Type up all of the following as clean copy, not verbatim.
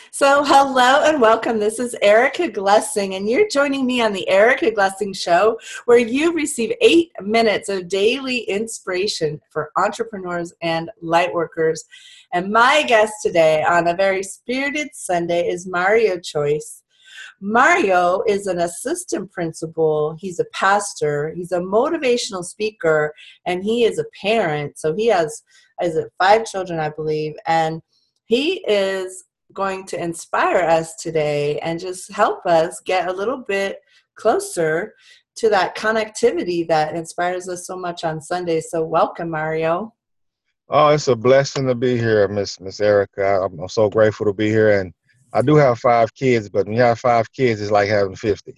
So, hello and welcome. This is Erica Glessing, and you're joining me on the Erica Glessing Show, where you receive 8 minutes of daily inspiration for entrepreneurs and lightworkers. And my guest today on a very spirited Sunday is Mario Choice. Mario is an assistant principal, he's a pastor, he's a motivational speaker, and he is a parent. So, he has is it 5 children, I believe, and he is going to inspire us today and just help us get a little bit closer to that connectivity that inspires us so much on Sundays. So welcome, Mario. Oh, it's a blessing to be here, Miss Erica. I'm so grateful to be here, and I do have 5 kids. But when you have 5 kids, it's like having 50.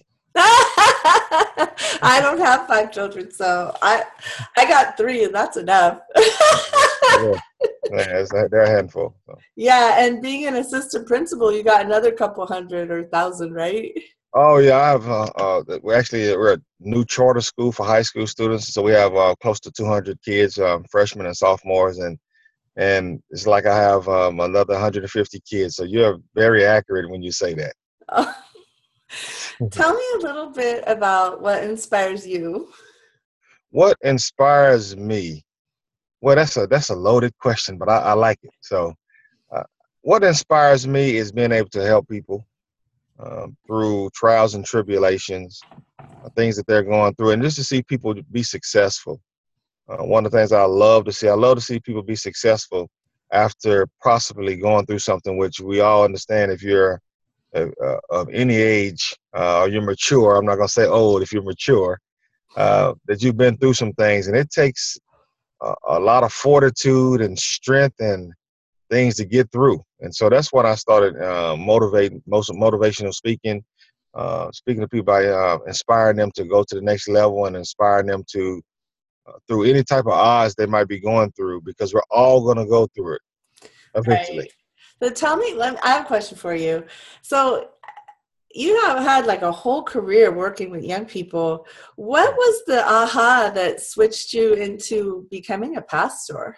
I don't have 5 children, so I got 3, and that's enough. Yeah, they're a handful. So. Yeah, and being an assistant principal, you got another couple hundred or thousand, right? Oh yeah, I have. We're a new charter school for high school students, so we have close to 200 kids, freshmen and sophomores, and it's like I have another 150 kids. So you're very accurate when you say that. Tell me a little bit about what inspires you. What inspires me? Well, that's a loaded question, but I like it. So, uh, what inspires me is being able to help people through trials and tribulations, things that they're going through, and just to see people be successful. One of the things I love to see people be successful after possibly going through something, which we all understand. If you're of any age, or you're mature, I'm not going to say old, if you're mature, that you've been through some things, and it takes a lot of fortitude and strength and things to get through. And so that's when I started motivational speaking, speaking to people by inspiring them to go to the next level and inspiring them to through any type of odds they might be going through, because we're all going to go through it eventually. Right. So tell me, I have a question for you. So you have had like a whole career working with young people. What was the aha that switched you into becoming a pastor?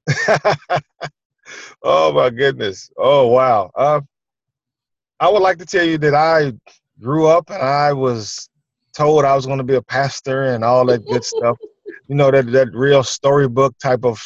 Oh my goodness. Oh wow. I would like to tell you that I grew up and I was told I was going to be a pastor and all that good stuff. You know, that real storybook type of,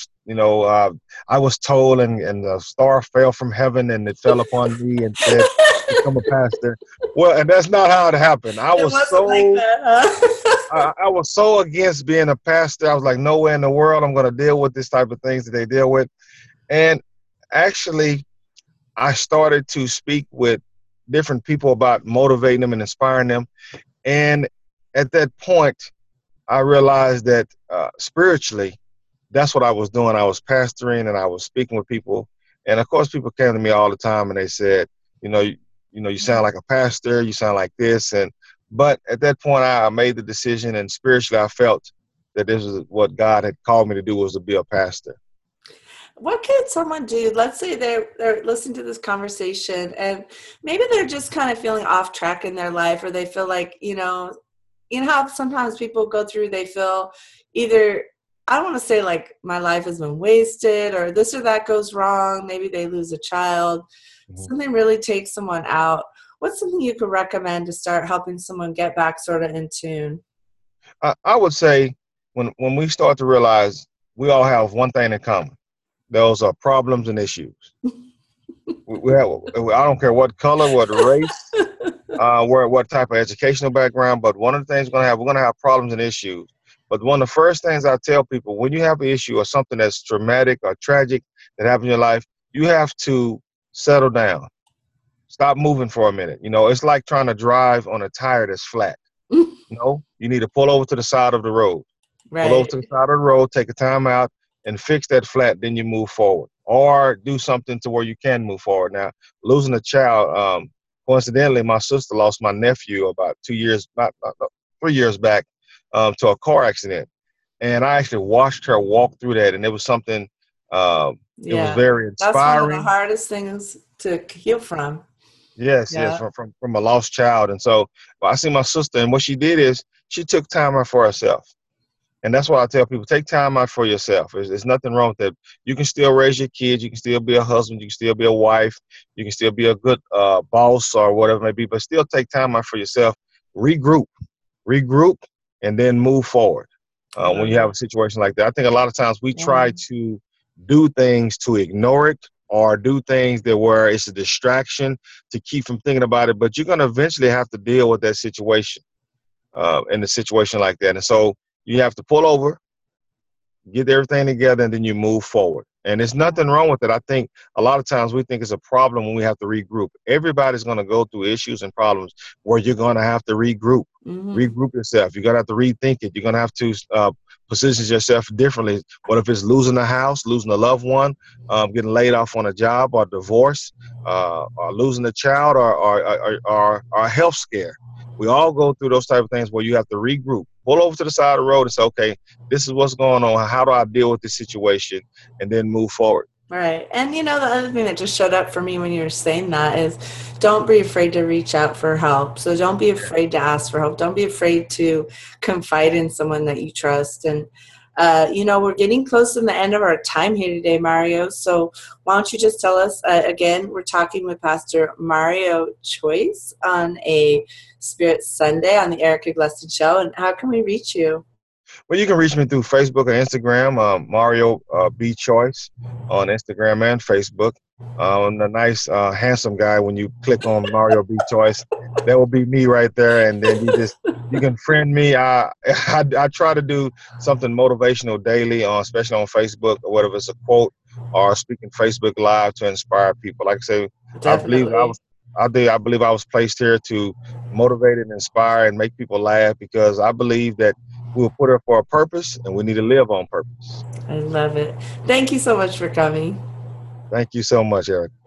I was told, and the star fell from heaven and it fell upon me and said, become a pastor. Well, and that's not how it happened. It wasn't like that, huh? I was so against being a pastor. I was like, nowhere in the world I'm going to deal with this type of things that they deal with. And actually, I started to speak with different people about motivating them and inspiring them. And at that point, I realized that spiritually, that's what I was doing. I was pastoring and I was speaking with people. And of course, people came to me all the time and they said, you know, you sound like a pastor, you sound like this. But at that point, I made the decision, and spiritually, I felt that this is what God had called me to do, was to be a pastor. What can someone do? Let's say they're listening to this conversation and maybe they're just kind of feeling off track in their life, or they feel like, you know how sometimes people go through, they feel either, I don't want to say like my life has been wasted or this or that goes wrong. Maybe they lose a child. Mhm. Something really takes someone out. What's something you could recommend to start helping someone get back sort of in tune? I would say when we start to realize we all have one thing in common, those are problems and issues. We have, I don't care what color, what race, what type of educational background, but one of the things we're going to have problems and issues. But one of the first things I tell people, when you have an issue or something that's traumatic or tragic that happened in your life, you have to settle down. Stop moving for a minute. It's like trying to drive on a tire that's flat. You need to pull over to the side of the road. Pull over Right. to the side of the road, take a time out, and fix that flat. Then you move forward, or do something to where you can move forward. Now, losing a child, coincidentally, my sister lost my nephew about 2 years, about 3 years back, to a car accident, and I actually watched her walk through that, and it was something. It was Yeah. very That's one of the inspiring. hardest things to heal from. Yes, Yeah. from a lost child, and so I see my sister, and what she did is she took time out for herself. And that's why I tell people, take time out for yourself. There's nothing wrong with that. You can still raise your kids. You can still be a husband. You can still be a wife. You can still be a good boss or whatever it may be, but still take time out for yourself. Regroup, and then move forward. When you have a situation like that, I think a lot of times we try to do things to ignore it or do things that where it's a distraction to keep from thinking about it, but you're going to eventually have to deal with that situation in a situation like that. And so you have to pull over, get everything together, and then you move forward. And there's nothing wrong with it. I think a lot of times we think it's a problem when we have to regroup. Everybody's going to go through issues and problems where you're going to have to regroup. Regroup yourself. You're going to have to rethink it. You're going to have to position yourself differently. What if it's losing a house, losing a loved one, getting laid off on a job, or divorce, or losing a child, or a health scare? We all go through those type of things where you have to regroup. Pull over to the side of the road and say, okay, this is what's going on. How do I deal with this situation? And then move forward. Right. And, the other thing that just showed up for me when you were saying that is don't be afraid to reach out for help. So don't be afraid to ask for help. Don't be afraid to confide in someone that you trust. And, we're getting close to the end of our time here today, Mario. So why don't you just tell us, again, we're talking with Pastor Mario Choice on a Spirit Sunday on the Erica Glesson Show. And how can we reach you? Well, you can reach me through Facebook or Instagram, Mario B. Choice on Instagram and Facebook. I'm a nice, handsome guy. When you click on Mario B. Choice, that will be me right there. And then you can friend me. I try to do something motivational daily, especially on Facebook, or whatever it's a quote or speaking Facebook Live to inspire people. Like I say, Definitely. I believe I was placed here to motivate and inspire and make people laugh, because I believe that we were put here for a purpose, and we need to live on purpose. I love it. Thank you so much for coming. Thank you so much, Eric.